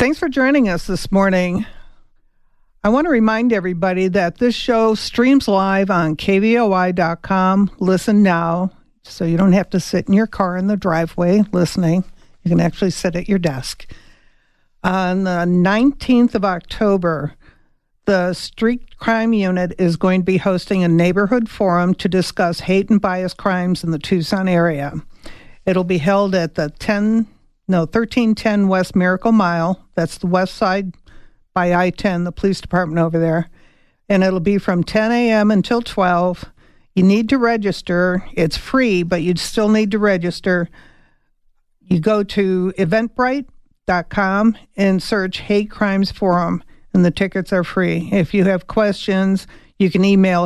Thanks for joining us this morning. I want to remind everybody that this show streams live on kvoi.com. Listen now, so you don't have to sit in your car in the driveway listening. You can actually sit at your desk. On the 19th of October, the Street Crime Unit is going to be hosting a neighborhood forum to discuss hate and bias crimes in the Tucson area. It'll be held at the 1310 West Miracle Mile. That's the west side by I-10, the police department over there. And it'll be from 10 a.m. until 12. You need to register. It's free, but you still need to register. You go to eventbrite.com and search Hate Crimes Forum, and the tickets are free. If you have questions, you can email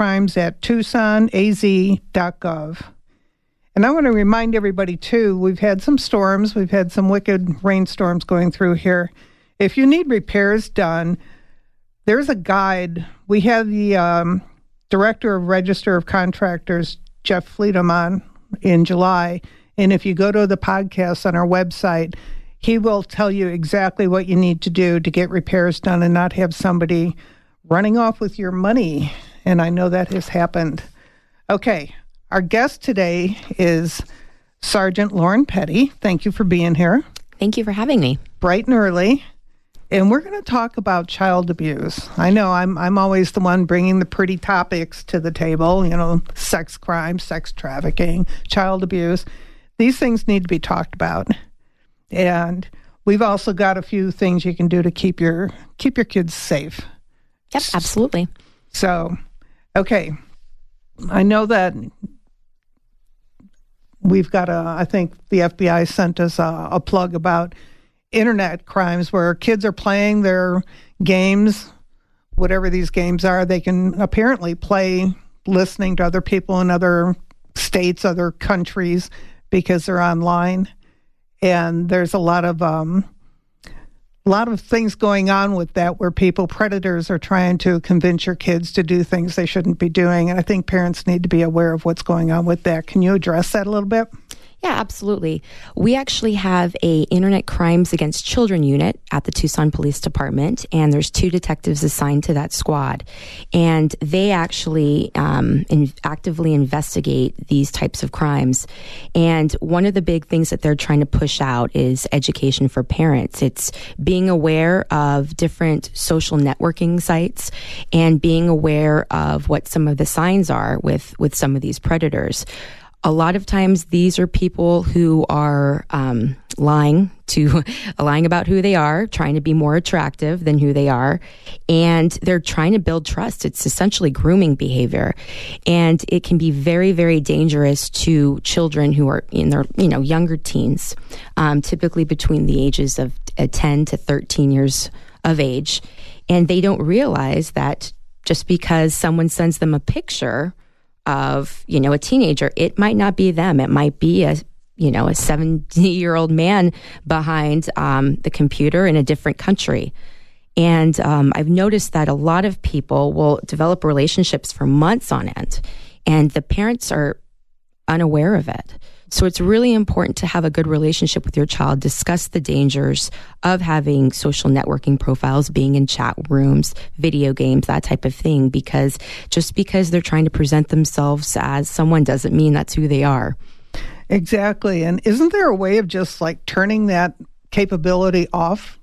hatecrimes@tucsonaz.gov. And I want to remind everybody, too, we've had some storms. We've had some wicked rainstorms going through here. If you need repairs done, there's a guide. We have the Director of Register of Contractors, Jeff Fleetum, on in July. And if you go to the podcast on our website, he will tell you exactly what you need to do to get repairs done and not have somebody running off with your money. And I know that has happened. Okay, our guest today is Sergeant Lauren Petty. Thank you for being here. Thank you for having me. Bright and early. And we're going to talk about child abuse. I know I'm always the one bringing the pretty topics to the table, sex crime, sex trafficking, child abuse. These things need to be talked about. And we've also got a few things you can do to keep your kids safe. Yep, absolutely. So, okay. I know that we've got I think the FBI sent us a plug about internet crimes where kids are playing their games, whatever these games are. They can apparently play listening to other people in other states, other countries, because they're online. And there's a lot of things going on with that where predators are trying to convince your kids to do things they shouldn't be doing. And I think parents need to be aware of what's going on with that. Can you address that a little bit? Yeah, absolutely. We actually have a Internet Crimes Against Children unit at the Tucson Police Department, and there's 2 detectives assigned to that squad. And they actually actively investigate these types of crimes. And one of the big things that they're trying to push out is education for parents. It's being aware of different social networking sites and being aware of what some of the signs are with some of these predators. A lot of times these are people who are lying about who they are, trying to be more attractive than who they are, and they're trying to build trust. It's essentially grooming behavior, and it can be very, very dangerous to children who are in their younger teens, typically between the ages of 10 to 13 years of age, and they don't realize that just because someone sends them a picture of, a teenager, it might not be them. It might be a 70-year-old man behind the computer in a different country. And I've noticed that a lot of people will develop relationships for months on end, and the parents are unaware of it. So it's really important to have a good relationship with your child, discuss the dangers of having social networking profiles, being in chat rooms, video games, that type of thing, because just because they're trying to present themselves as someone doesn't mean that's who they are. Exactly. And isn't there a way of just turning that capability off?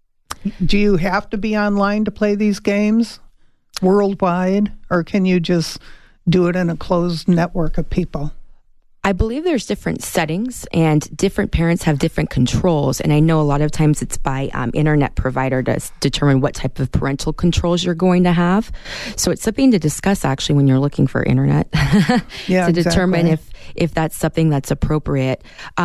Do you have to be online to play these games worldwide, or can you just do it in a closed network of people? I believe there's different settings, and different parents have different controls. And I know a lot of times it's by internet provider to determine what type of parental controls you're going to have. So it's something to discuss actually when you're looking for internet to determine if that's something that's appropriate.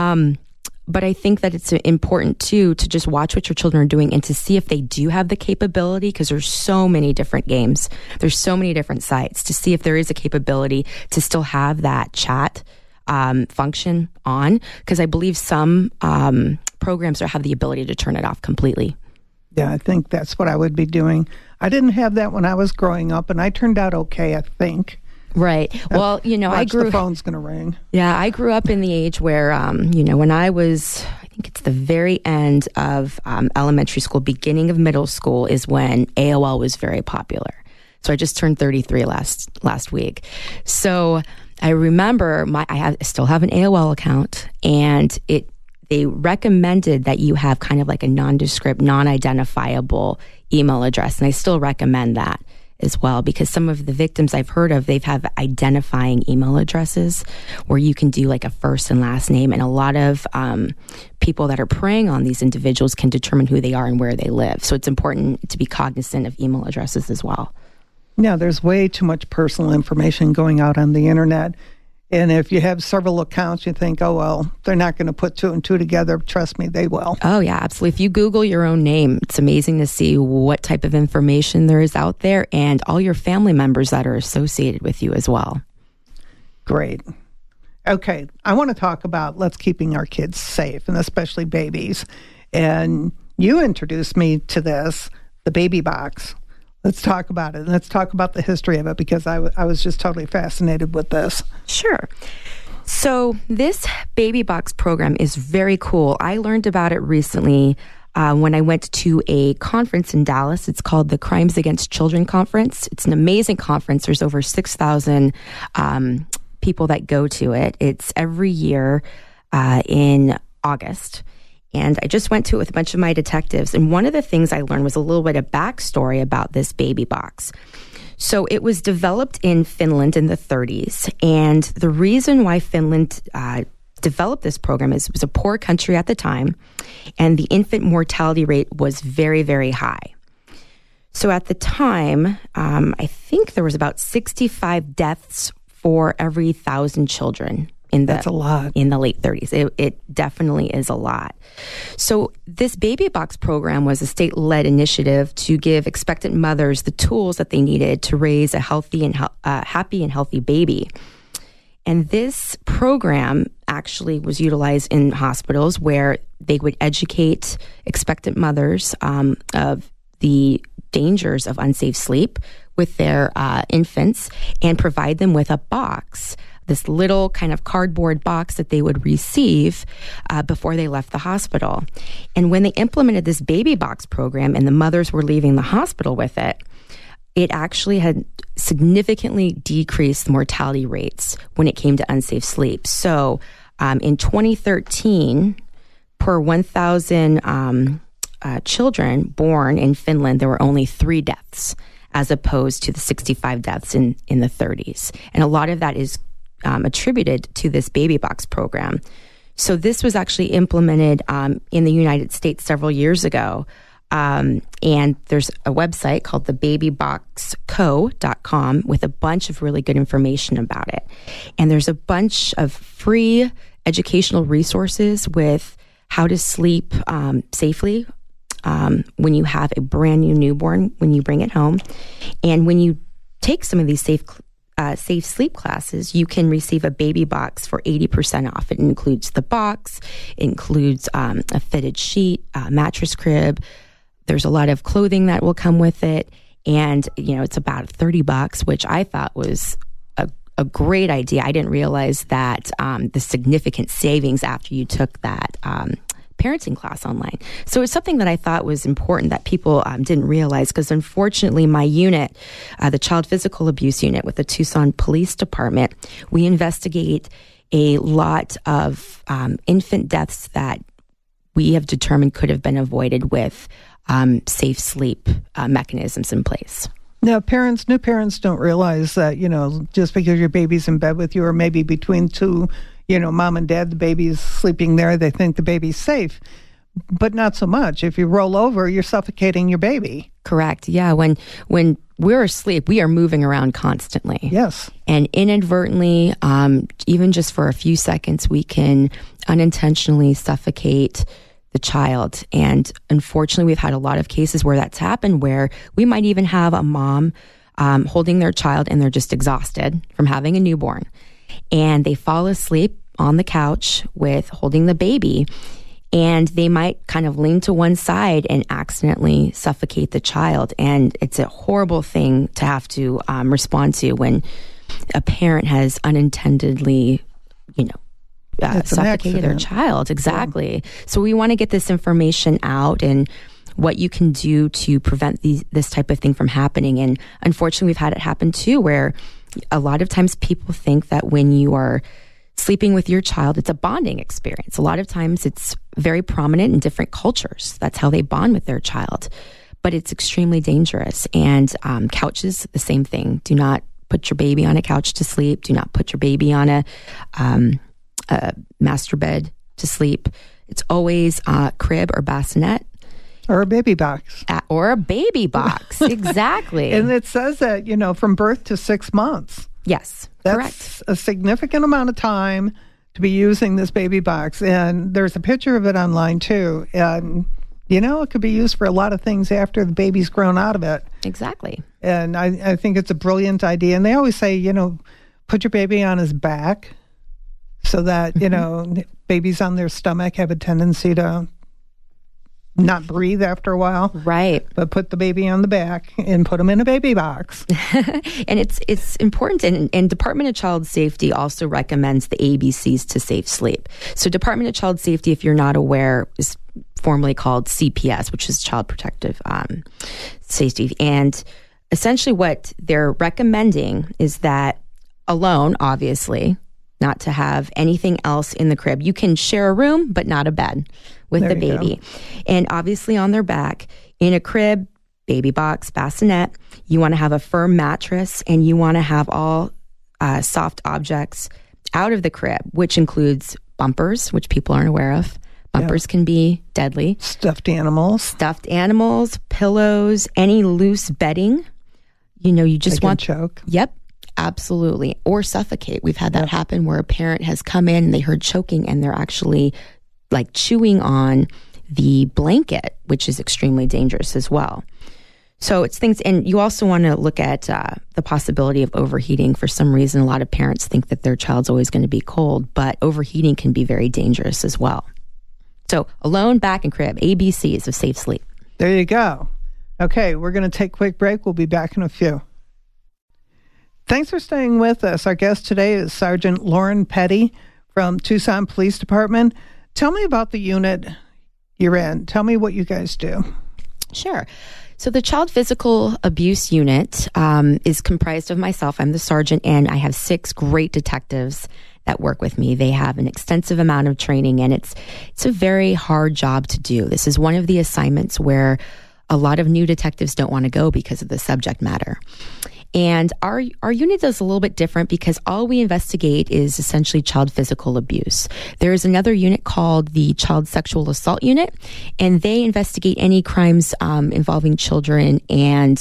But I think that it's important too to just watch what your children are doing and to see if they do have the capability, because there's so many different games, there's so many different sites, to see if there is a capability to still have that chat function on, because I believe some programs have the ability to turn it off completely. Yeah, I think that's what I would be doing. I didn't have that when I was growing up, and I turned out okay, I think. Right. Well, I grew. The phone's going to ring. Yeah, I grew up in the age where, when I was, think it's the very end of elementary school, beginning of middle school is when AOL was very popular. So I just turned 33 last week. So I remember I still have an AOL account, and they recommended that you have kind of like a nondescript, non-identifiable email address. And I still recommend that as well, because some of the victims I've heard of, they've have identifying email addresses where you can do like a first and last name. And a lot of people that are preying on these individuals can determine who they are and where they live. So it's important to be cognizant of email addresses as well. Yeah, there's way too much personal information going out on the internet. And if you have several accounts, you think, oh, well, they're not going to put two and two together. Trust me, they will. Oh, yeah, absolutely. If you Google your own name, it's amazing to see what type of information there is out there and all your family members that are associated with you as well. Great. Okay, I want to talk about let's keeping our kids safe, and especially babies. And you introduced me to this, the baby box. Let's talk about it. Let's talk about the history of it, because I was just totally fascinated with this. Sure. So this baby box program is very cool. I learned about it recently when I went to a conference in Dallas. It's called the Crimes Against Children Conference. It's an amazing conference. There's over 6,000 people that go to it. It's every year in August. And I just went to it with a bunch of my detectives. And one of the things I learned was a little bit of backstory about this baby box. So it was developed in Finland in the 30s. And the reason why Finland developed this program is it was a poor country at the time. And the infant mortality rate was very, very high. So at the time, I think there was about 65 deaths for every 1,000 children. That's a lot. In the late 30s. It definitely is a lot. So this baby box program was a state-led initiative to give expectant mothers the tools that they needed to raise a healthy and happy and healthy baby. And this program actually was utilized in hospitals where they would educate expectant mothers of the dangers of unsafe sleep with their infants and provide them with a box, this little kind of cardboard box that they would receive before they left the hospital. And when they implemented this baby box program and the mothers were leaving the hospital with it, it actually had significantly decreased mortality rates when it came to unsafe sleep. So in 2013, per 1,000 children born in Finland, there were only 3 deaths, as opposed to the 65 deaths in the 30s. And a lot of that is attributed to this baby box program. So this was actually implemented in the United States several years ago. And there's a website called thebabyboxco.com with a bunch of really good information about it. And there's a bunch of free educational resources with how to sleep safely when you have a brand new newborn, when you bring it home. And when you take some of these safe sleep classes, you can receive a baby box for 80% off. It includes the box, it includes a fitted sheet, mattress crib. There's a lot of clothing that will come with it. And, it's about $30, which I thought was a great idea. I didn't realize that the significant savings after you took that parenting class online. So it's something that I thought was important that people didn't realize, because unfortunately my unit, the Child Physical Abuse Unit with the Tucson Police Department, we investigate a lot of infant deaths that we have determined could have been avoided with safe sleep mechanisms in place. Now, new parents don't realize that, just because your baby's in bed with you, or maybe between two, mom and dad, the baby's sleeping there, they think the baby's safe. But not so much. If you roll over, you're suffocating your baby. Correct. Yeah. When we're asleep, we are moving around constantly. Yes. And inadvertently, even just for a few seconds, we can unintentionally suffocate the child. And unfortunately, we've had a lot of cases where that's happened, where we might even have a mom holding their child and they're just exhausted from having a newborn. And they fall asleep on the couch with holding the baby, and they might kind of lean to one side and accidentally suffocate the child. And it's a horrible thing to have to respond to when a parent has unintendedly, suffocated their child. Exactly. Yeah. So we want to get this information out and what you can do to prevent this type of thing from happening. And unfortunately, we've had it happen too, where a lot of times people think that when you are sleeping with your child, it's a bonding experience. A lot of times it's very prominent in different cultures. That's how they bond with their child. But it's extremely dangerous. And couches, the same thing. Do not put your baby on a couch to sleep. Do not put your baby on a master bed to sleep. It's always a crib or bassinet. Or a baby box. Or a baby box, exactly. And it says that, from birth to 6 months. Yes, that's correct. A significant amount of time to be using this baby box. And there's a picture of it online, too. And, it could be used for a lot of things after the baby's grown out of it. Exactly. And I think it's a brilliant idea. And they always say, put your baby on his back so that, babies on their stomach have a tendency to not breathe after a while. Right. But put the baby on the back and put them in a baby box. And it's important. And Department of Child Safety also recommends the ABCs to safe sleep. So Department of Child Safety, if you're not aware, is formerly called CPS, which is Child Protective Safety. And essentially what they're recommending is that alone, obviously, not to have anything else in the crib. You can share a room, but not a bed with the baby. And obviously on their back, in a crib, baby box, bassinet, you want to have a firm mattress and you want to have all soft objects out of the crib, which includes bumpers, which people aren't aware of. Bumpers can be deadly. Stuffed animals, pillows, any loose bedding. You just want choke. Yep. Absolutely. Or suffocate. We've had that happen where a parent has come in and they heard choking and they're actually like chewing on the blanket, which is extremely dangerous as well. So it's things, and you also want to look at the possibility of overheating. For some reason, a lot of parents think that their child's always going to be cold, but overheating can be very dangerous as well. So alone, back, and crib, ABCs of safe sleep. There you go. Okay, we're going to take a quick break. We'll be back in a few. Thanks for staying with us. Our guest today is Sergeant Lauren Petty from Tucson Police Department. Tell me about the unit you're in. Tell me what you guys do. Sure. So the Child Physical Abuse Unit is comprised of myself. I'm the sergeant, and I have 6 great detectives that work with me. They have an extensive amount of training, and it's a very hard job to do. This is one of the assignments where a lot of new detectives don't want to go because of the subject matter. And our unit is a little bit different because all we investigate is essentially child physical abuse. There is another unit called the Child Sexual Assault Unit, and they investigate any crimes involving children and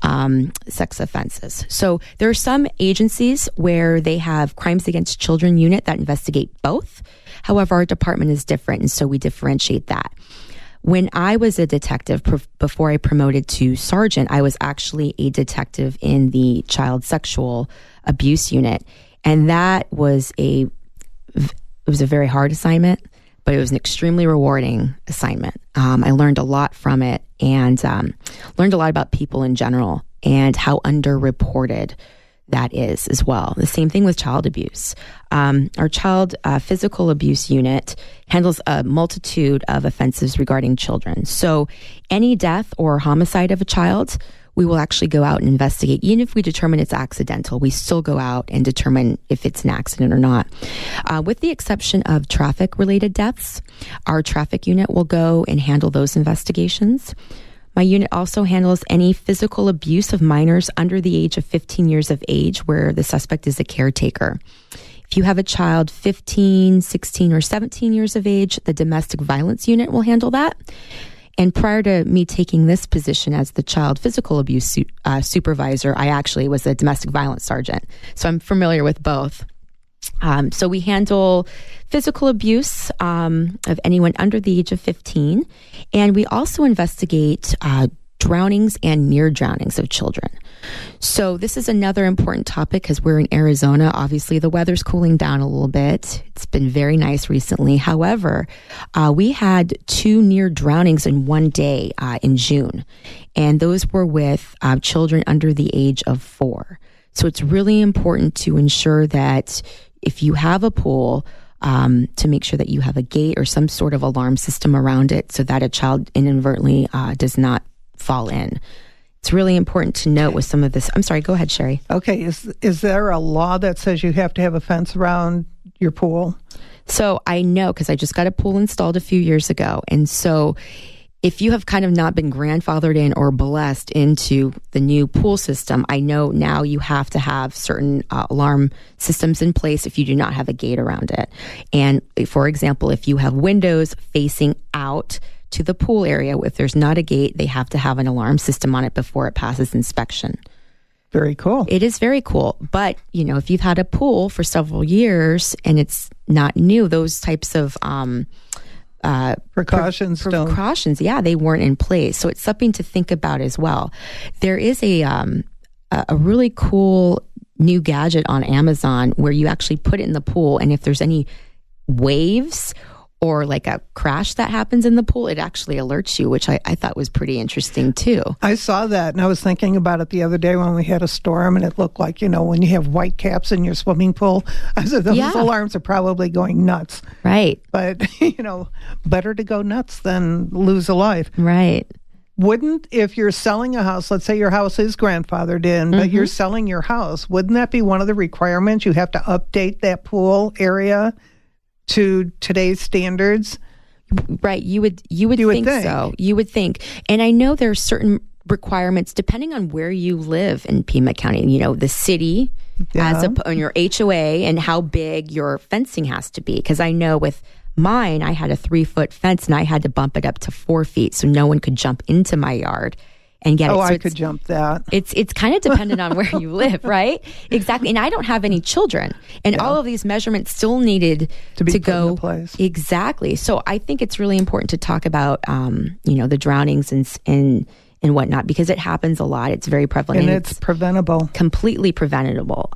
sex offenses. So there are some agencies where they have Crimes Against Children unit that investigate both. However, our department is different, and so we differentiate that. When I was a detective, before I promoted to sergeant, I was actually a detective in the Child Sexual Abuse Unit. And that was it was a very hard assignment, but it was an extremely rewarding assignment. I learned a lot from it and learned a lot about people in general and how underreported that is as well. The same thing with child abuse. Our child physical abuse unit handles a multitude of offenses regarding children. So any death or homicide of a child, we will actually go out and investigate. Even if we determine it's accidental, we still go out and determine if it's an accident or not. With the exception of traffic-related deaths, our traffic unit will go and handle those investigations. My unit also handles any physical abuse of minors under the age of 15 years of age where the suspect is a caretaker. If you have a child 15, 16, or 17 years of age, the domestic violence unit will handle that. And prior to me taking this position as the child physical abuse supervisor, I actually was a domestic violence sergeant. So I'm familiar with both. So we handle physical abuse of anyone under the age of 15. And we also investigate drownings and near drownings of children. So this is another important topic because we're in Arizona. Obviously, the weather's cooling down a little bit. It's been very nice recently. However, we had 2 near drownings in one day in June. And those were with children under the age of 4. So it's really important to ensure that if you have a pool, to make sure that you have a gate or some sort of alarm system around it so that a child inadvertently does not fall in. It's really important to note with some of this. I'm sorry, go ahead, Sherry. Okay, is there a law that says you have to have a fence around your pool? So I know because I just got a pool installed a few years ago. And so if you have kind of not been grandfathered in or blessed into the new pool system, I know now you have to have certain alarm systems in place if you do not have a gate around it. And for example, if you have windows facing out to the pool area, if there's not a gate, they have to have an alarm system on it before it passes inspection. Very cool. It is very cool. But, if you've had a pool for several years and it's not new, those types of precautions, yeah, they weren't in place. So it's something to think about as well. There is a really cool new gadget on Amazon where you actually put it in the pool, and if there's any waves or like a crash that happens in the pool, it actually alerts you, which I thought was pretty interesting too. I saw that, and I was thinking about it the other day when we had a storm, and it looked like, when you have white caps in your swimming pool, I said, those alarms are probably going nuts. Right. But, better to go nuts than lose a life. Right. Wouldn't, if you're selling a house, let's say your house is grandfathered in, but you're selling your house, wouldn't that be one of the requirements? You have to update that pool area to today's standards? Right. You would think so. You would think. And I know there are certain requirements depending on where you live in Pima County, the city on your HOA and how big your fencing has to be. Because I know with mine, I had a 3-foot fence and I had to bump it up to 4 feet so no one could jump into my yard and get it. Oh, so I could jump that. It's kind of dependent on where you live, right? Exactly. And I don't have any children. And all of these measurements still needed to go into place. Exactly. So I think it's really important to talk about, the drownings and whatnot, because it happens a lot. It's very prevalent. And it's preventable. Completely preventable.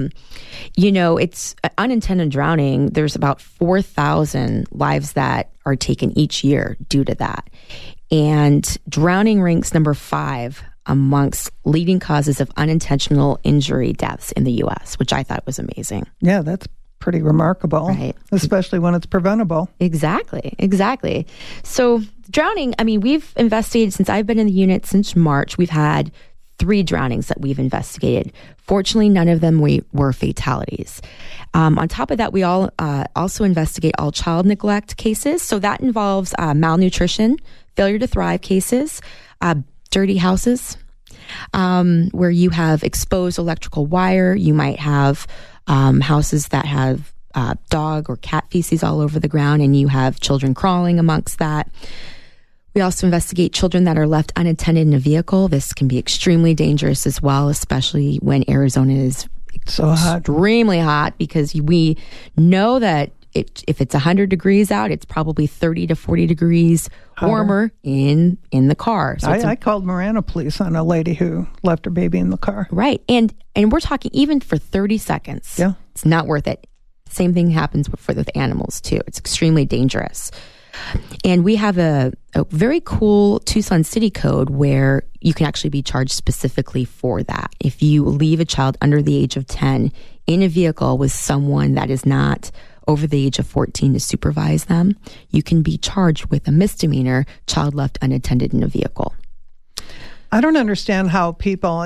It's unintended drowning. There's about 4,000 lives that are taken each year due to that. And drowning ranks number 5 amongst leading causes of unintentional injury deaths in the U.S., which I thought was amazing. Yeah, that's pretty remarkable, right? Especially when it's preventable. Exactly. So drowning, we've investigated, since I've been in the unit since March, we've had 3 drownings that we've investigated. Fortunately, none of them were fatalities. On top of that, we also investigate all child neglect cases. So that involves malnutrition, failure to thrive cases, dirty houses, where you have exposed electrical wire. You might have houses that have dog or cat feces all over the ground, and you have children crawling amongst that. We also investigate children that are left unattended in a vehicle. This can be extremely dangerous as well, especially when Arizona is extremely hot, because we know that if it's 100 degrees out, it's probably 30 to 40 degrees warmer in the car. So I called Marana Police on a lady who left her baby in the car. Right. And we're talking even for 30 seconds. Yeah. It's not worth it. Same thing happens with animals too. It's extremely dangerous. And we have a very cool Tucson City Code where you can actually be charged specifically for that. If you leave a child under the age of 10 in a vehicle with someone that is not over the age of 14 to supervise them, you can be charged with a misdemeanor, child left unattended in a vehicle. I don't understand how people,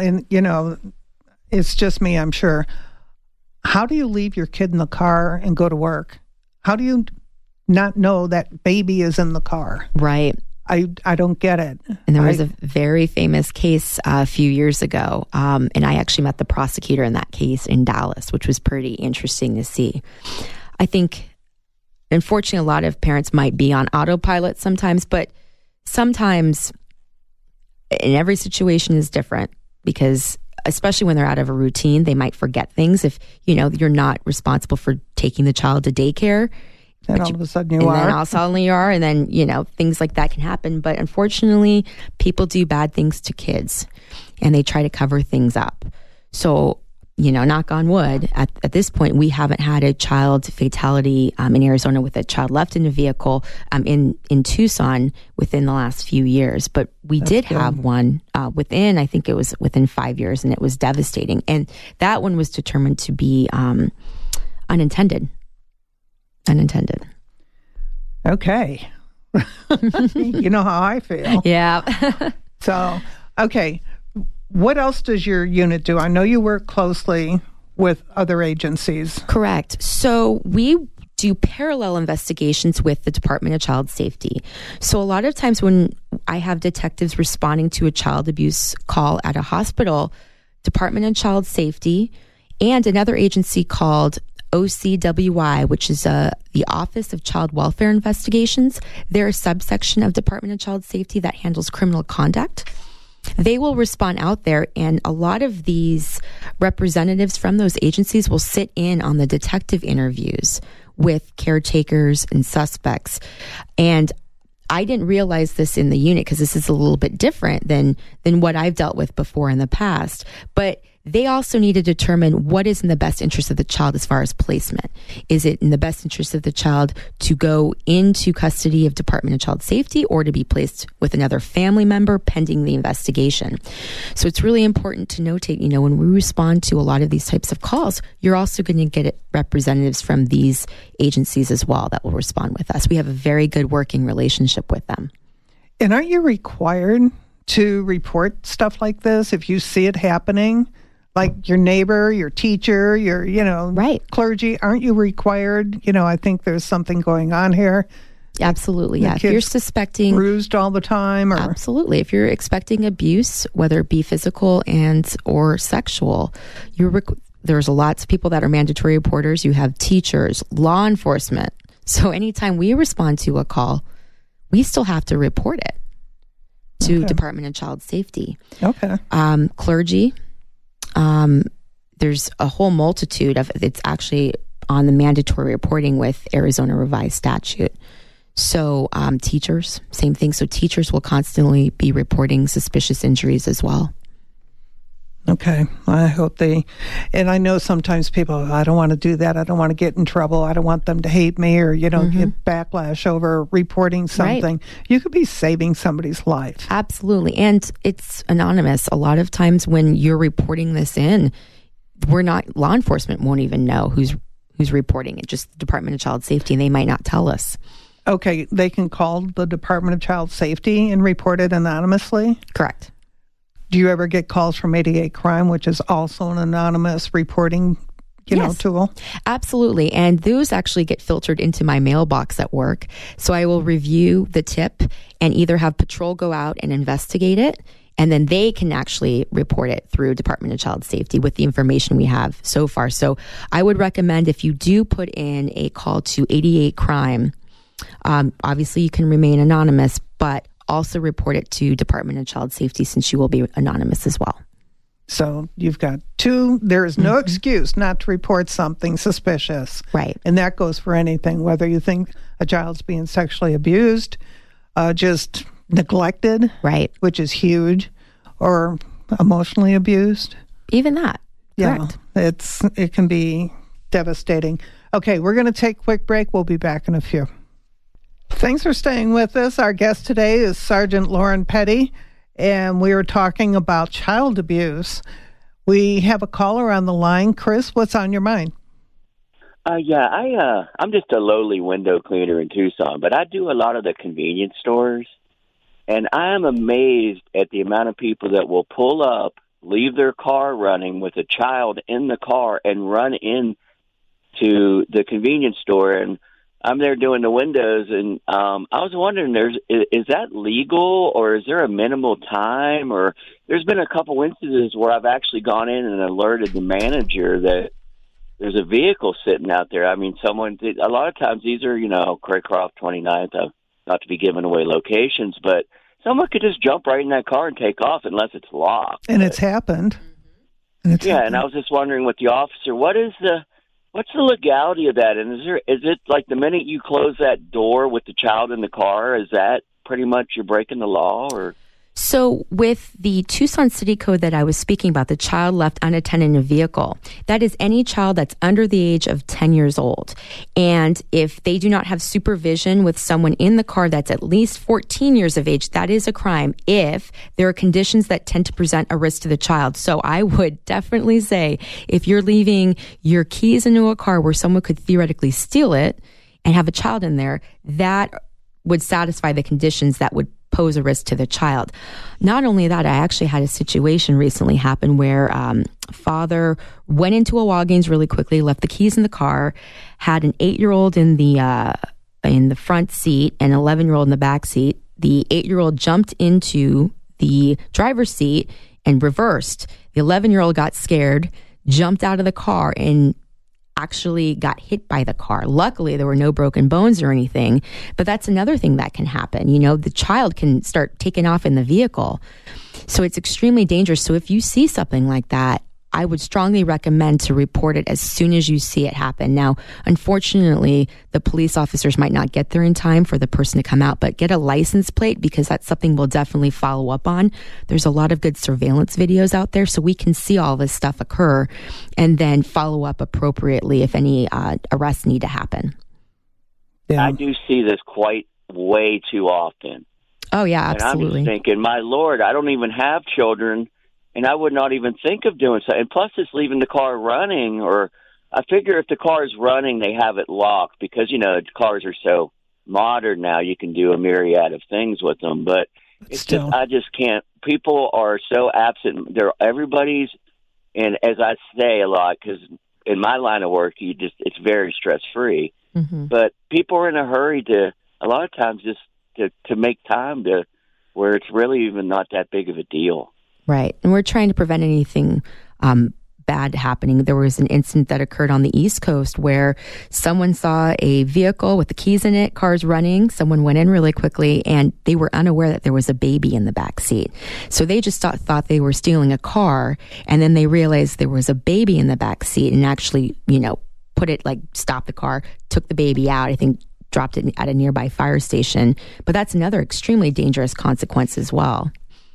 it's just me, I'm sure. How do you leave your kid in the car and go to work? How do you not know that baby is in the car? Right. I don't get it. And there was a very famous case a few years ago, and I actually met the prosecutor in that case in Dallas, which was pretty interesting to see. I think, unfortunately, a lot of parents might be on autopilot sometimes, but sometimes, and every situation is different, because especially when they're out of a routine, they might forget things. If, you're not responsible for taking the child to daycare, and all of a sudden you are. And then all of a sudden you are, and then, things like that can happen. But unfortunately, people do bad things to kids, and they try to cover things up. So, knock on wood, at this point, we haven't had a child fatality in Arizona with a child left in a vehicle in Tucson within the last few years. But we did have one I think it was within 5 years, and it was devastating. And that one was determined to be unintended. unintended. Okay. You know how I feel. Yeah. So, okay. What else does your unit do? I know you work closely with other agencies. Correct. So we do parallel investigations with the Department of Child Safety. So a lot of times when I have detectives responding to a child abuse call at a hospital, Department of Child Safety and another agency called OCWI, which is the Office of Child Welfare Investigations. They're a subsection of Department of Child Safety that handles criminal conduct. They will respond out there, and a lot of these representatives from those agencies will sit in on the detective interviews with caretakers and suspects. And I didn't realize this in the unit because this is a little bit different than what I've dealt with before in the past. But they also need to determine what is in the best interest of the child as far as placement. Is it in the best interest of the child to go into custody of Department of Child Safety or to be placed with another family member pending the investigation? So it's really important to notate, when we respond to a lot of these types of calls, you're also going to get representatives from these agencies as well that will respond with us. We have a very good working relationship with them. And aren't you required to report stuff like this if you see it happening? Like your neighbor, your teacher, your, right. clergy, aren't you required? I think there's something going on here. Absolutely, yeah. If you're suspecting bruised all the time, or absolutely, if you're expecting abuse, whether it be physical or sexual, there's lots of people that are mandatory reporters. You have teachers, law enforcement. So anytime we respond to a call, we still have to report it to Department of Child Safety. Okay. Clergy. There's a whole multitude of it's actually on the mandatory reporting with Arizona revised statute. So teachers, same thing. So teachers will constantly be reporting suspicious injuries as well. Okay. I hope and I know sometimes people, I don't want to do that. I don't want to get in trouble. I don't want them to hate me or, get backlash over reporting something. Right. You could be saving somebody's life. Absolutely. And it's anonymous. A lot of times when you're reporting this in, law enforcement won't even know who's reporting it, just the Department of Child Safety, and they might not tell us. Okay. They can call the Department of Child Safety and report it anonymously? Correct. Do you ever get calls from 88 Crime, which is also an anonymous reporting, tool? Absolutely. And those actually get filtered into my mailbox at work. So I will review the tip and either have patrol go out and investigate it, and then they can actually report it through Department of Child Safety with the information we have so far. So I would recommend if you do put in a call to 88 Crime, obviously you can remain anonymous, but also report it to Department of Child Safety since you will be anonymous as well. So you've got two. There is no excuse not to report something suspicious. Right. And that goes for anything, whether you think a child's being sexually abused, just neglected, right, which is huge, or emotionally abused. Even that. Correct. Yeah, it can be devastating. Okay, we're going to take a quick break. We'll be back in a few. Thanks for staying with us. Our guest today is Sergeant Lauren Petty, and we are talking about child abuse. We have a caller on the line. Chris, what's on your mind? I'm just a lowly window cleaner in Tucson, but I do a lot of the convenience stores, and I am amazed at the amount of people that will pull up, leave their car running with a child in the car, and run in to the convenience store. And I'm there doing the windows, and I was wondering, is that legal, or is there a minimal time? Or there's been a couple instances where I've actually gone in and alerted the manager that there's a vehicle sitting out there. I mean, a lot of times these are, Craycroft 29th, not to be giving away locations, but someone could just jump right in that car and take off unless it's locked. And it's happened. And I was just wondering with the officer, what's the legality of that? And is it like the minute you close that door with the child in the car, is that pretty much you're breaking the law? Or So with the Tucson City Code that I was speaking about, the child left unattended in a vehicle, that is any child that's under the age of 10 years old. And if they do not have supervision with someone in the car that's at least 14 years of age, that is a crime if there are conditions that tend to present a risk to the child. So I would definitely say if you're leaving your keys into a car where someone could theoretically steal it, and have a child in there, that would satisfy the conditions that would pose a risk to the child. Not only that, I actually had a situation recently happen where father went into a Walgreens really quickly, left the keys in the car, had an 8-year-old in the front seat and an 11-year-old in the back seat. The 8-year-old jumped into the driver's seat and reversed. The 11-year-old got scared, jumped out of the car, and actually got hit by the car. Luckily, there were no broken bones or anything, but that's another thing that can happen. You know, the child can start taking off in the vehicle. So it's extremely dangerous. So if you see something like that, I would strongly recommend to report it as soon as you see it happen. Now, unfortunately, the police officers might not get there in time for the person to come out, but get a license plate, because that's something we'll definitely follow up on. There's a lot of good surveillance videos out there, so we can see all this stuff occur and then follow up appropriately if any arrests need to happen. Yeah. I do see this way too often. Oh, yeah, absolutely. And I'm just thinking, my Lord, I don't even have children, and I would not even think of doing so. And plus, it's leaving the car running, or I figure if the car is running, they have it locked because, you know, cars are so modern now. You can do a myriad of things with them. But it's just, I just can't. People are so absent. Everybody's, and as I say a lot, because in my line of work, it's very stress-free. Mm-hmm. But people are in a hurry a lot of times just to make time where it's really even not that big of a deal. Right. And we're trying to prevent anything bad happening. There was an incident that occurred on the East Coast where someone saw a vehicle with the keys in it, cars running. Someone went in really quickly and they were unaware that there was a baby in the back seat. So they just thought they were stealing a car. And then they realized there was a baby in the back seat and actually, you know, stopped the car, took the baby out. I think dropped it at a nearby fire station. But that's another extremely dangerous consequence as well.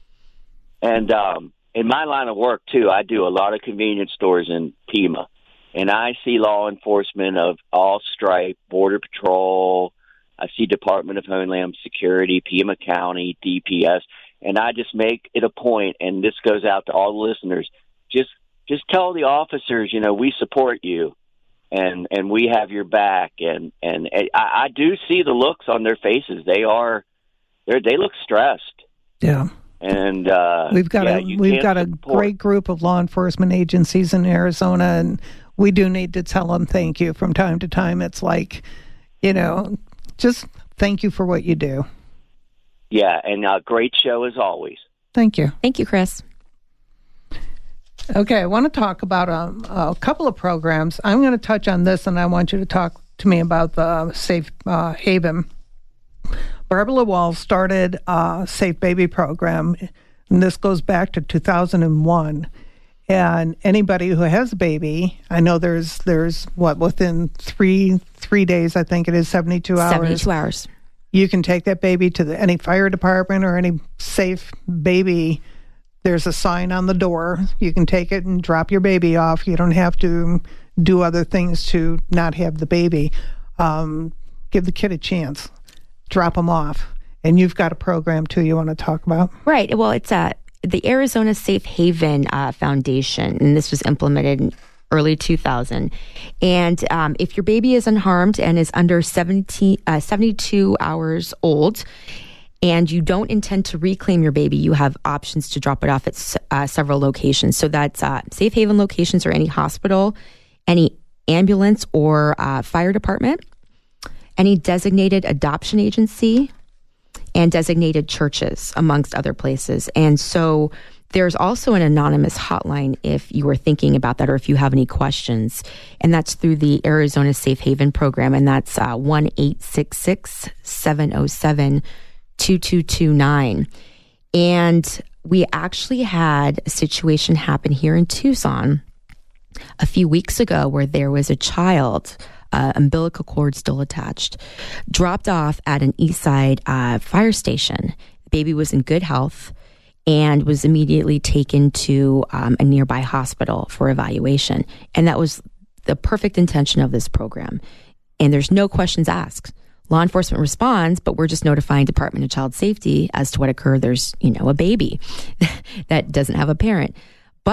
And in my line of work, too, I do a lot of convenience stores in Pima. And I see law enforcement of all stripe, Border Patrol. I see Department of Homeland Security, Pima County, DPS. And I just make it a point, and this goes out to all the listeners, just tell the officers, you know, we support you. And we have your back, and I do see the looks on their faces. They look stressed. Yeah, and we've got a great group of law enforcement agencies in Arizona, and we do need to tell them thank you from time to time. It's like, you know, just thank you for what you do. Yeah, and great show as always. Thank you. Thank you, Chris. Okay, I want to talk about a couple of programs. I'm going to touch on this, and I want you to talk to me about the Safe Haven. Barbara LaWall started a Safe Baby program, and this goes back to 2001. And anybody who has a baby, I know there's within three days, I think it is 72 hours. 72 hours. You can take that baby to any fire department or any safe baby. There's a sign on the door. You can take it and drop your baby off. You don't have to do other things to not have the baby. Give the kid a chance. Drop them off. And you've got a program, too, you want to talk about? Right. Well, it's the Arizona Safe Haven Foundation, and this was implemented in early 2000. And if your baby is unharmed and is under 72 hours old, and you don't intend to reclaim your baby, you have options to drop it off at several locations. So that's Safe Haven locations or any hospital, any ambulance or fire department, any designated adoption agency, and designated churches, amongst other places. And so there's also an anonymous hotline if you are thinking about that or if you have any questions. And that's through the Arizona Safe Haven program. And that's 1-866-707-2229. And we actually had a situation happen here in Tucson a few weeks ago where there was a child, umbilical cord still attached, dropped off at an Eastside fire station. The baby was in good health and was immediately taken to a nearby hospital for evaluation. And that was the perfect intention of this program. And there's no questions asked. Law enforcement responds, but we're just notifying Department of Child Safety as to what occurred. There's, a baby that doesn't have a parent. But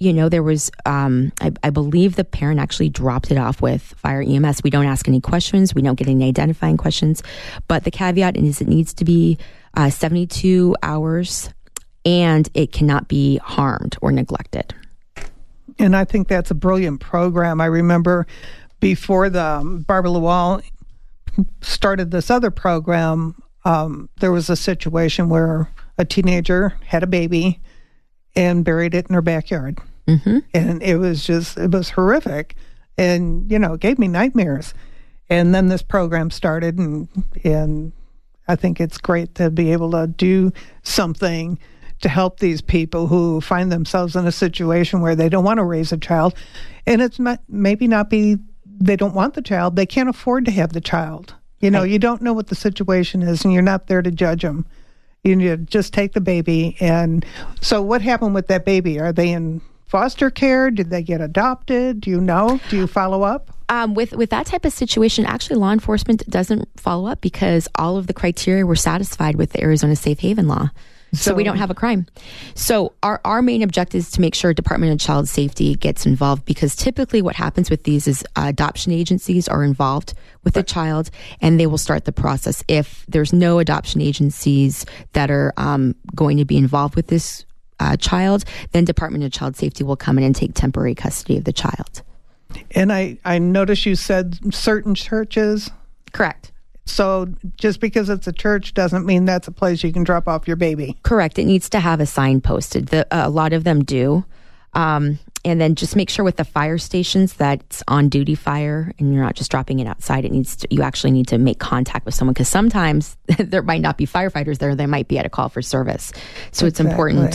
there was, I believe the parent actually dropped it off with fire EMS. We don't ask any questions. We don't get any identifying questions. But the caveat is it needs to be 72 hours and it cannot be harmed or neglected. And I think that's a brilliant program. I remember before the Barbara Lawal started this other program, there was a situation where a teenager had a baby and buried it in her backyard. Mm-hmm. And it was horrific. And, it gave me nightmares. And then this program started, and I think it's great to be able to do something to help these people who find themselves in a situation where they don't want to raise a child. And it's maybe not be they don't want the child, they can't afford to have the child. Right. You don't know what the situation is, and you're not there to judge them. You just take the baby. And so what happened with that baby? Are they in foster care? Did they get adopted? Do you know? Do you follow up? With that type of situation, actually law enforcement doesn't follow up because all of the criteria were satisfied with the Arizona Safe Haven law. So we don't have a crime. So our main objective is to make sure Department of Child Safety gets involved, because typically what happens with these is adoption agencies are involved with the child and they will start the process. If there's no adoption agencies that are going to be involved with this child, then Department of Child Safety will come in and take temporary custody of the child. And I noticed you said certain churches. Correct. So just because it's a church doesn't mean that's a place you can drop off your baby. Correct. It needs to have a sign posted. A lot of them do. And then just make sure with the fire stations that it's on duty fire and you're not just dropping it outside. You actually need to make contact with someone, because sometimes there might not be firefighters there. They might be at a call for service. So it's important.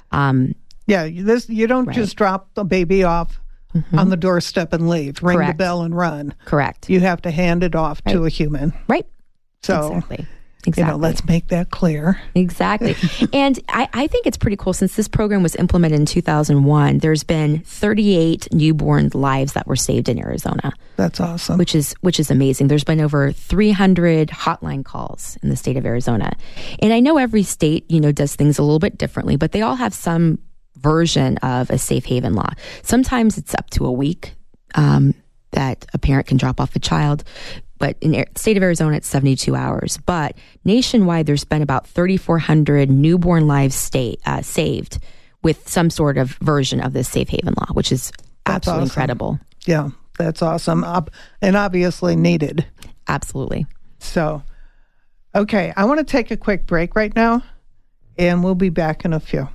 You don't just drop the baby off on the doorstep and leave, ring Correct. the bell and run. Correct. You have to hand it off to a human. Right. So, Exactly. Let's make that clear. Exactly. And I think it's pretty cool. Since this program was implemented in 2001, there's been 38 newborn lives that were saved in Arizona. That's awesome. Which is amazing. There's been over 300 hotline calls in the state of Arizona. And I know every state, does things a little bit differently, but they all have some version of a safe haven law. Sometimes it's up to a week that a parent can drop off a child. But in the state of Arizona, it's 72 hours. But nationwide, there's been about 3,400 newborn lives saved with some sort of version of this safe haven law, which is absolutely incredible. Yeah, that's awesome. And obviously needed. Absolutely. So, okay, I want to take a quick break right now, and we'll be back in a few.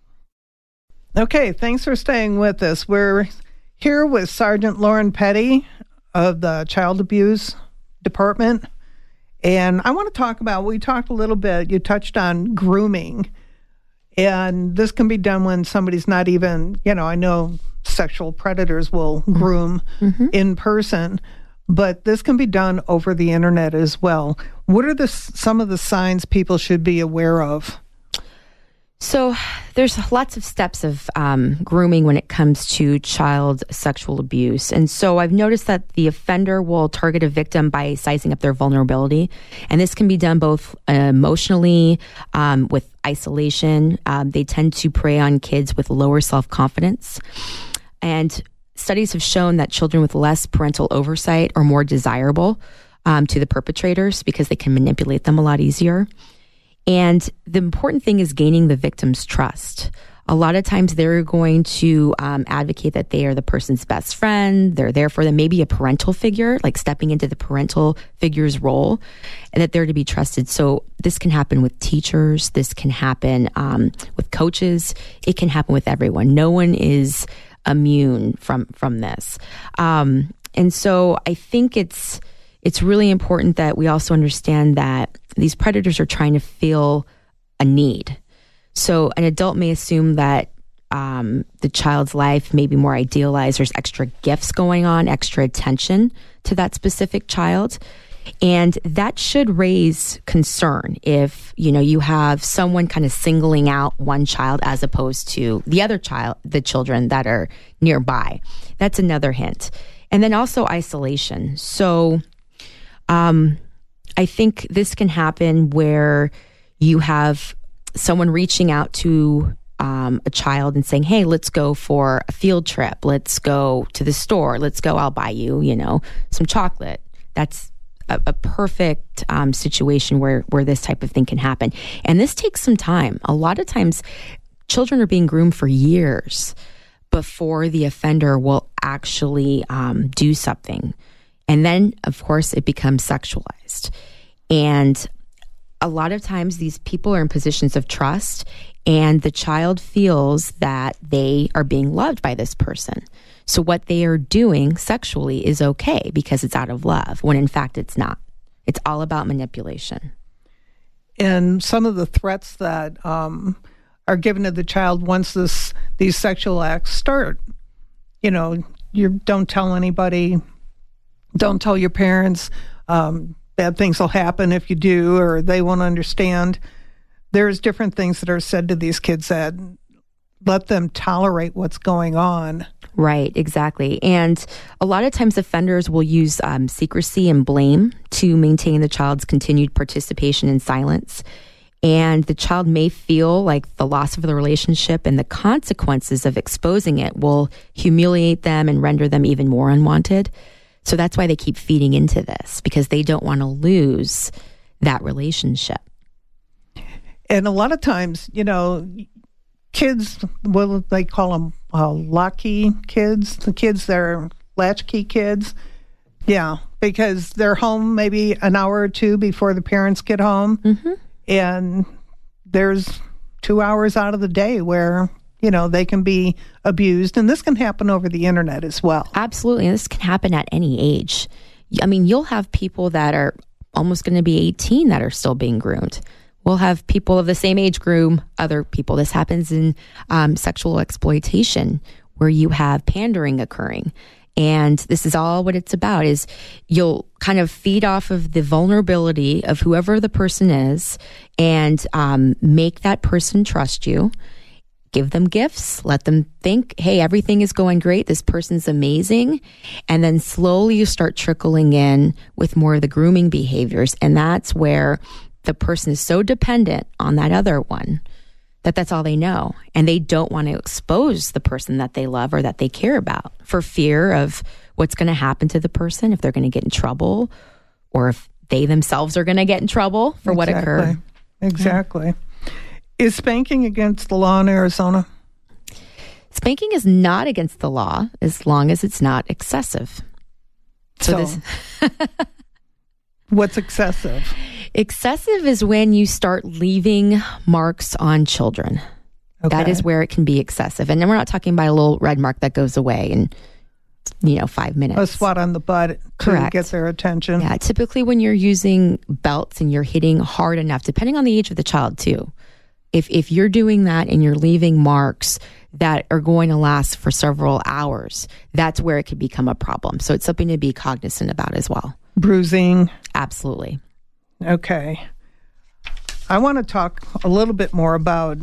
Okay, thanks for staying with us. We're here with Sergeant Lauren Petty of the Child Abuse Department. And I want to talk about, we talked a little bit, you touched on grooming. And this can be done when somebody's not even, I know sexual predators will groom in person, but this can be done over the internet as well. What are some of the signs people should be aware of? So there's lots of steps of grooming when it comes to child sexual abuse. And so I've noticed that the offender will target a victim by sizing up their vulnerability. And this can be done both emotionally, with isolation. They tend to prey on kids with lower self-confidence. And studies have shown that children with less parental oversight are more desirable to the perpetrators because they can manipulate them a lot easier. And the important thing is gaining the victim's trust. A lot of times they're going to advocate that they are the person's best friend. They're there for them, maybe a parental figure, like stepping into the parental figure's role, and that they're to be trusted. So this can happen with teachers. This can happen with coaches. It can happen with everyone. No one is immune from this. And so I think it's really important that we also understand that these predators are trying to fill a need. So an adult may assume that the child's life may be more idealized. There's extra gifts going on, extra attention to that specific child. And that should raise concern if, you have someone kind of singling out one child as opposed to the children that are nearby. That's another hint. And then also isolation. So I think this can happen where you have someone reaching out to a child and saying, hey, let's go for a field trip. Let's go to the store. I'll buy you, some chocolate. That's a perfect situation where this type of thing can happen. And this takes some time. A lot of times children are being groomed for years before the offender will actually do something. And then, of course, it becomes sexualized. And a lot of times these people are in positions of trust, and the child feels that they are being loved by this person. So what they are doing sexually is okay because it's out of love, when in fact it's not. It's all about manipulation. And some of the threats that are given to the child once these sexual acts start, you don't tell anybody, don't tell your parents, bad things will happen if you do, or they won't understand. There's different things that are said to these kids that let them tolerate what's going on. Right, exactly. And a lot of times offenders will use secrecy and blame to maintain the child's continued participation in silence. And the child may feel like the loss of the relationship and the consequences of exposing it will humiliate them and render them even more unwanted. So that's why they keep feeding into this, because they don't want to lose that relationship. And a lot of times, kids, they call them latchkey kids, the kids that are latchkey kids. Yeah, because they're home maybe an hour or two before the parents get home. Mm-hmm. And there's 2 hours out of the day where, they can be abused. And this can happen over the internet as well. Absolutely. And this can happen at any age. I mean, you'll have people that are almost going to be 18 that are still being groomed. We'll have people of the same age groom other people. This happens in sexual exploitation, where you have pandering occurring. And this is all what it's about, is you'll kind of feed off of the vulnerability of whoever the person is and make that person trust you. Give them gifts, let them think, hey, everything is going great. This person's amazing. And then slowly you start trickling in with more of the grooming behaviors. And that's where the person is so dependent on that other one that that's all they know. And they don't want to expose the person that they love or that they care about for fear of what's going to happen to the person, if they're going to get in trouble, or if they themselves are going to get in trouble for what occurred. Exactly. Is spanking against the law in Arizona? Spanking is not against the law as long as it's not excessive. So what's excessive? Excessive is when you start leaving marks on children. Okay. That is where it can be excessive. And then we're not talking about a little red mark that goes away in 5 minutes. A swat on the butt to get their attention. Yeah, typically when you're using belts and you're hitting hard enough, depending on the age of the child too. If you're doing that and you're leaving marks that are going to last for several hours, that's where it could become a problem. So it's something to be cognizant about as well. Bruising. Absolutely. Okay. I want to talk a little bit more about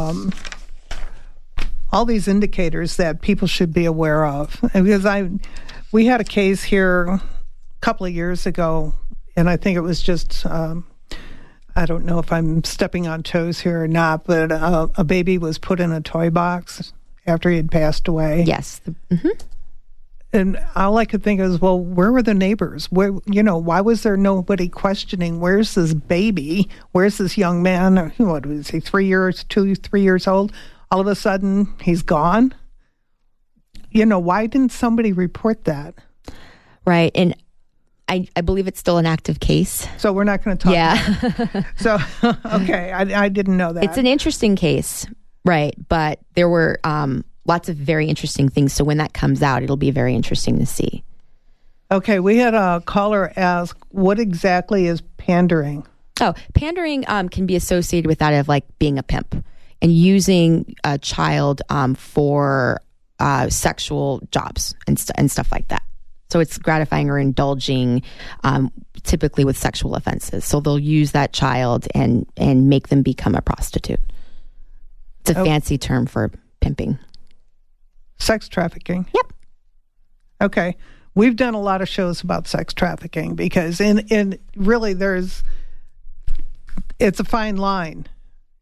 all these indicators that people should be aware of. Because we had a case here a couple of years ago, and I think it was just... I don't know if I'm stepping on toes here or not, but a baby was put in a toy box after he had passed away. Yes. And all I could think is, well, where were the neighbors? Why was there nobody questioning, where's this baby? Where's this young man? What was he, 3 years old? All of a sudden, he's gone? Why didn't somebody report that? Right. And I believe it's still an active case. So we're not going to talk about it. So, okay, I didn't know that. It's an interesting case, right? But there were lots of very interesting things. So when that comes out, it'll be very interesting to see. Okay, we had a caller ask, what exactly is pandering? Oh, pandering can be associated with that of like being a pimp and using a child for sexual jobs and stuff like that. So it's gratifying or indulging, typically with sexual offenses. So they'll use that child and make them become a prostitute. It's a fancy term for pimping. Sex trafficking? Yep. Okay. We've done a lot of shows about sex trafficking because in really it's a fine line.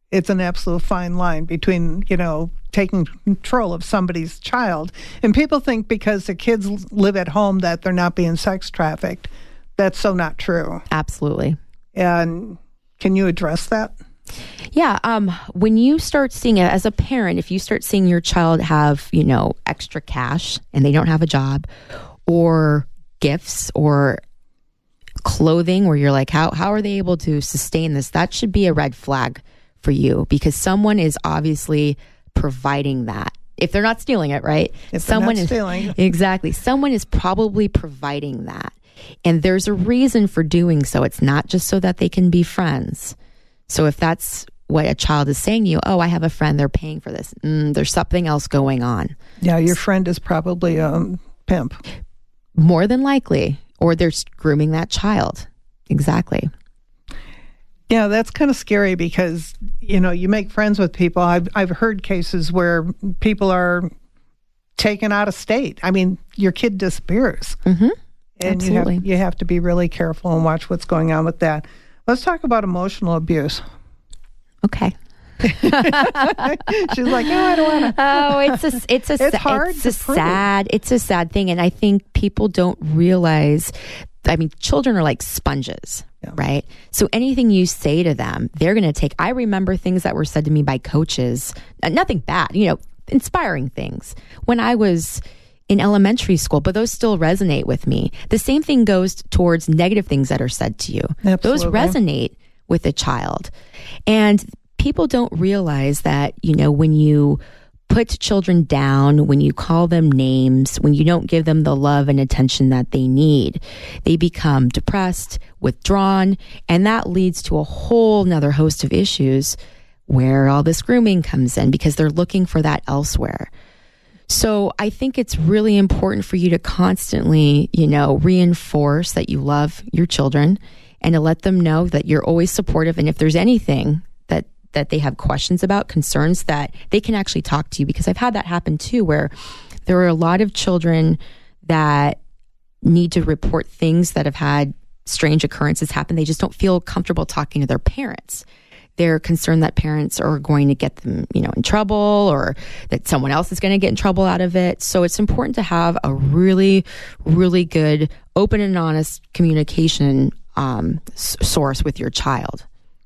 It's an absolute fine line between, taking control of somebody's child. And people think because the kids live at home that they're not being sex trafficked. That's so not true. Absolutely. And can you address that? Yeah. When you start seeing it as a parent, if you start seeing your child have, extra cash and they don't have a job, or gifts or clothing where you're like, how are they able to sustain this? That should be a red flag for you, because someone is obviously providing that. If they're not stealing it, right? If someone they're not is stealing. Exactly. Someone is probably providing that. And there's a reason for doing so. It's not just so that they can be friends. So if that's what a child is saying to you, oh, I have a friend, they're paying for this. There's something else going on. Yeah, your friend is probably a pimp. More than likely. Or they're grooming that child. Exactly. Yeah, that's kind of scary because, you make friends with people. I've heard cases where people are taken out of state. I mean, your kid disappears. Mm-hmm. And Absolutely. you have to be really careful and watch what's going on with that. Let's talk about emotional abuse. Okay. She's like, I don't want to. Oh, it's a sad thing. And I think people don't realize, children are like sponges, right? So anything you say to them, they're going to take. I remember things that were said to me by coaches, nothing bad, inspiring things when I was in elementary school, but those still resonate with me. The same thing goes towards negative things that are said to you. Absolutely. Those resonate with a child. And people don't realize that, when you put children down, when you call them names, when you don't give them the love and attention that they need, they become depressed, withdrawn, and that leads to a whole nother host of issues where all this grooming comes in because they're looking for that elsewhere. So I think it's really important for you to constantly, reinforce that you love your children and to let them know that you're always supportive. And if there's anything that they have questions about, concerns, that they can actually talk to you, because I've had that happen too, where there are a lot of children that need to report things that have had strange occurrences happen. They just don't feel comfortable talking to their parents. They're concerned that parents are going to get them, in trouble, or that someone else is going to get in trouble out of it. So it's important to have a really, really good, open and honest communication source with your child.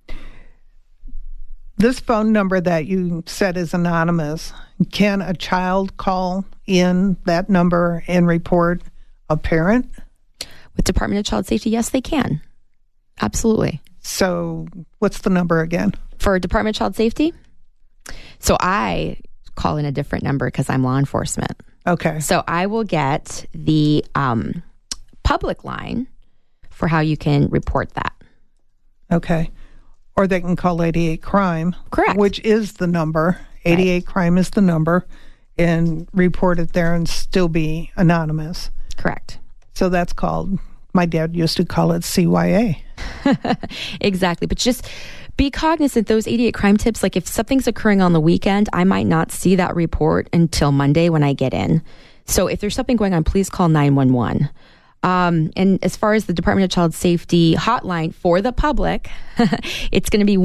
This phone number that you said is anonymous, can a child call in that number and report a parent? With Department of Child Safety, yes, they can. Absolutely. So what's the number again? For Department of Child Safety? So I call in a different number because I'm law enforcement. Okay. So I will get the public line for how you can report that. Okay. Or they can call 88 Crime. Correct. Which is the number. 88 right. Crime is the number. And report it there and still be anonymous. Correct. So that's called, my dad used to call it CYA. Exactly. But just be cognizant, those 88 crime tips, like if something's occurring on the weekend, I might not see that report until Monday when I get in. So if there's something going on, please call 911. And as far as the Department of Child Safety hotline for the public, it's going to be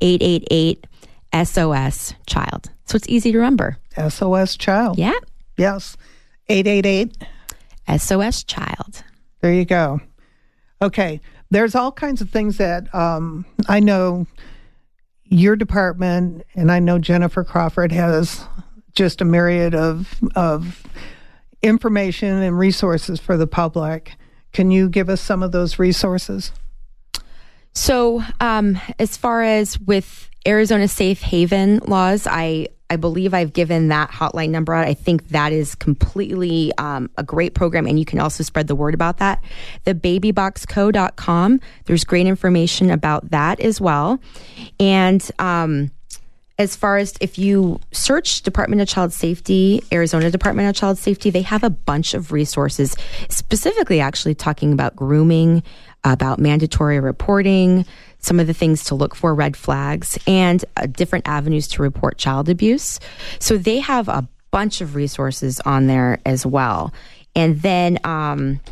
1-888-SOS-CHILD. So it's easy to remember. SOS Child. Yeah. Yes. 888. SOS Child. There you go. Okay. There's all kinds of things that I know your department, and I know Jennifer Crawford has just a myriad of information and resources for the public. Can you give us some of those resources? So as far as with Arizona Safe Haven laws, I believe I've given that hotline number out. I think that is completely a great program, and you can also spread the word about that. The babyboxco.com, there's great information about that as well. And as far as if you search Department of Child Safety, Arizona Department of Child Safety, they have a bunch of resources, specifically actually talking about grooming, about mandatory reporting, some of the things to look for, red flags, and different avenues to report child abuse. So they have a bunch of resources on there as well. And then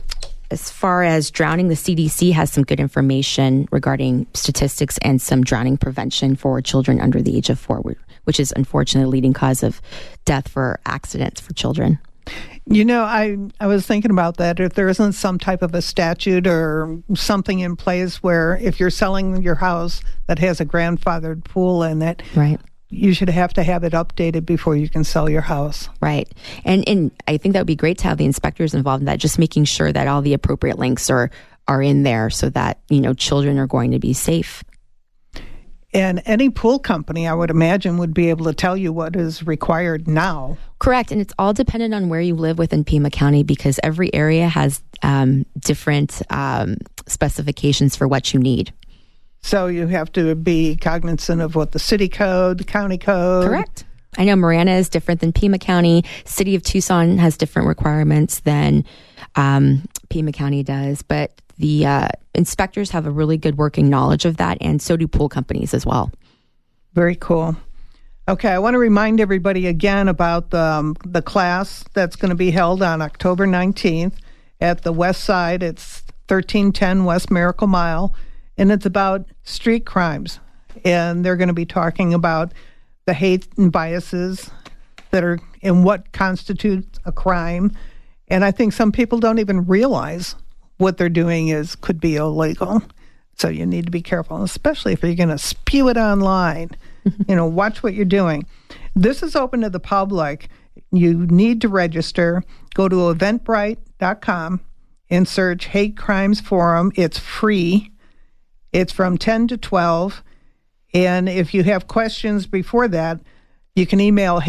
as far as drowning, the CDC has some good information regarding statistics and some drowning prevention for children under the age of 4, which is unfortunately a leading cause of death for accidents for children. You know, I was thinking about that. If there isn't some type of a statute or something in place where if you're selling your house that has a grandfathered pool in it, right, you should have to have it updated before you can sell your house. Right. And I think that would be great to have the inspectors involved in that, just making sure that all the appropriate links are in there so that, children are going to be safe. And any pool company, I would imagine, would be able to tell you what is required now. Correct. And it's all dependent on where you live within Pima County, because every area has different specifications for what you need. So you have to be cognizant of what the city code, the county code. Correct. I know Marana is different than Pima County. City of Tucson has different requirements than Pima County does, but the inspectors have a really good working knowledge of that, and so do pool companies as well. Very cool. Okay, I want to remind everybody again about the class that's going to be held on October 19th at the West Side. It's 1310 West Miracle Mile, and it's about street crimes. And they're going to be talking about the hate and biases that are in what constitutes a crime. And I think some people don't even realize what they're doing could be illegal. So you need to be careful, especially if you're going to spew it online. Watch what you're doing. This is open to the public. You need to register. Go to eventbrite.com and search Hate Crimes Forum. It's free. It's from 10 to 12. And if you have questions before that, you can email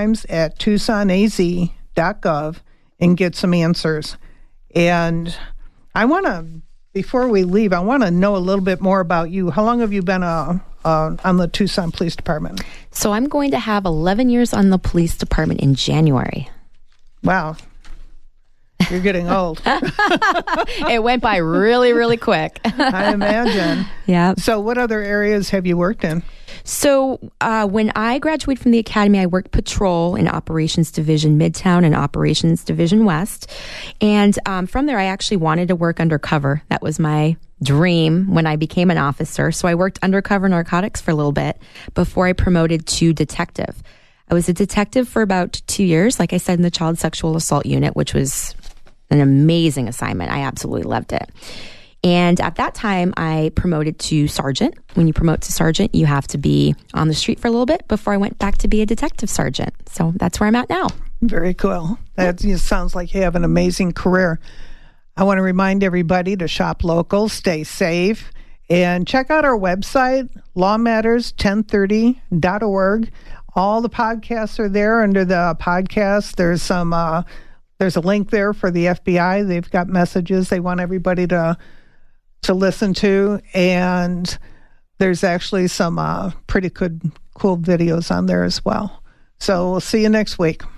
hatecrimes@tucsonaz.gov and get some answers. And before we leave, I want to know a little bit more about you. How long have you been on the Tucson Police Department? So I'm going to have 11 years on the police department in January. Wow. You're getting old. It went by really, really quick. I imagine. Yeah. So what other areas have you worked in? So when I graduated from the academy, I worked patrol in Operations Division Midtown and Operations Division West. And from there, I actually wanted to work undercover. That was my dream when I became an officer. So I worked undercover narcotics for a little bit before I promoted to detective. I was a detective for about 2 years, like I said, in the Child Sexual Assault Unit, which was an amazing assignment. I absolutely loved it. And at that time, I promoted to sergeant. When you promote to sergeant, you have to be on the street for a little bit before I went back to be a detective sergeant. So that's where I'm at now. Very cool. That sounds like you have an amazing career. I want to remind everybody to shop local, stay safe, and check out our website, lawmatters1030.org. All the podcasts are there under the podcast. There's a link there for the FBI. They've got messages they want everybody to listen to, and there's actually some pretty cool videos on there as well. So we'll see you next week.